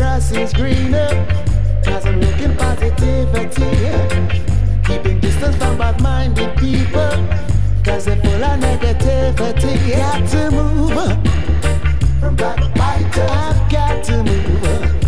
grass is greener. Cause I'm looking positivity. Keeping distance from bad-minded people. Cause they're full of negativity. Got to move from backbiters. I've got to move